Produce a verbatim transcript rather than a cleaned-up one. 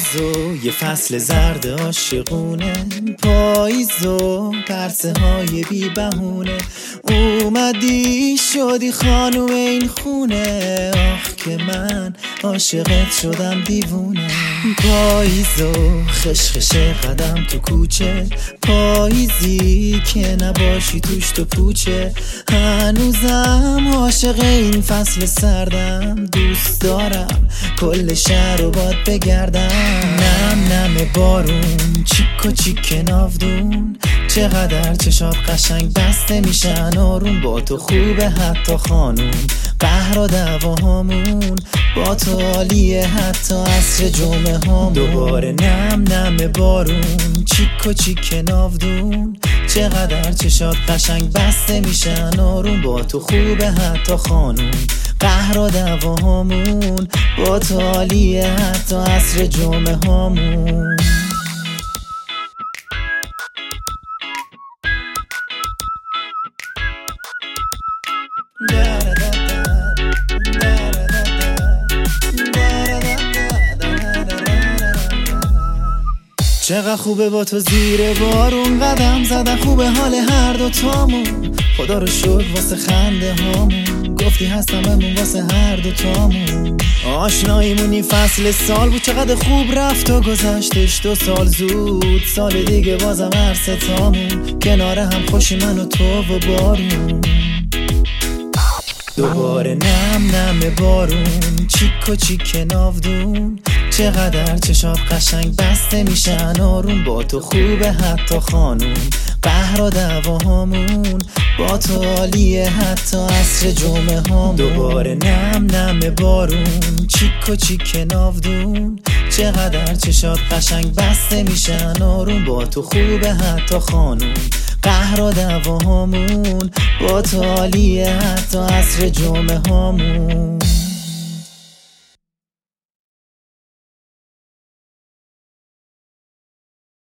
پاییز و یه فصل زرد عاشقونه، پاییز و پرسه های بی بهونه، اومدی شدی خانوم این خونه، آخ که من عاشقت شدم دیوونه. پاییز و خشخش قدم تو کوچه، پاییزی که نباشی توش تو پوچه، هنوزم عاشق این فصل سردم، دوست دارم کل شهر رو باد بگردم. نم نم بارون، چیک و چیک ناودون، چقدر چشات قشنگ بسته میشن آروم، با تو خوبه حتی خانوم، قهر و دعواهامون با تو عالیه حتی عصر جمعه هامون. دوباره نم نم بارون، چیک و چیک ناودون، چقدر چشات قشنگ بسته میشن آروم، با تو خوبه حتی خانوم، قهر و دعواهامون با تو عالیه حتی عصر جمعه هامون. چقدر خوبه با تو زیر بارون قدم زدن، خوبه حال هر دو تامون، خدا رو شکر واسه خنده هامون، گفتی هستم همون واسه هر دو تامون. آشناییمون این فصل سال بود، چقدر خوب رفت و گذشتش دو سال زود، سال دیگه بازم هر سه تامون کنار هم خوشی من و تو و بارون. دوباره نم نم بارون، چیک و چیک ناودون، چقدر چشات قشنگ بسته میشن آروم، با تو خوبه حتی خانوم، قهر و دعواهامون با تو عالیه حتی عصر جمعه هامون. دوباره نم نم بارون، چیک و چیک ناودون، چقدر چشات قشنگ بسته میشن آروم، با تو خوبه حتی خانوم، قهر و دعواهامون با تو عالیه حتی عصر جمعه هامون.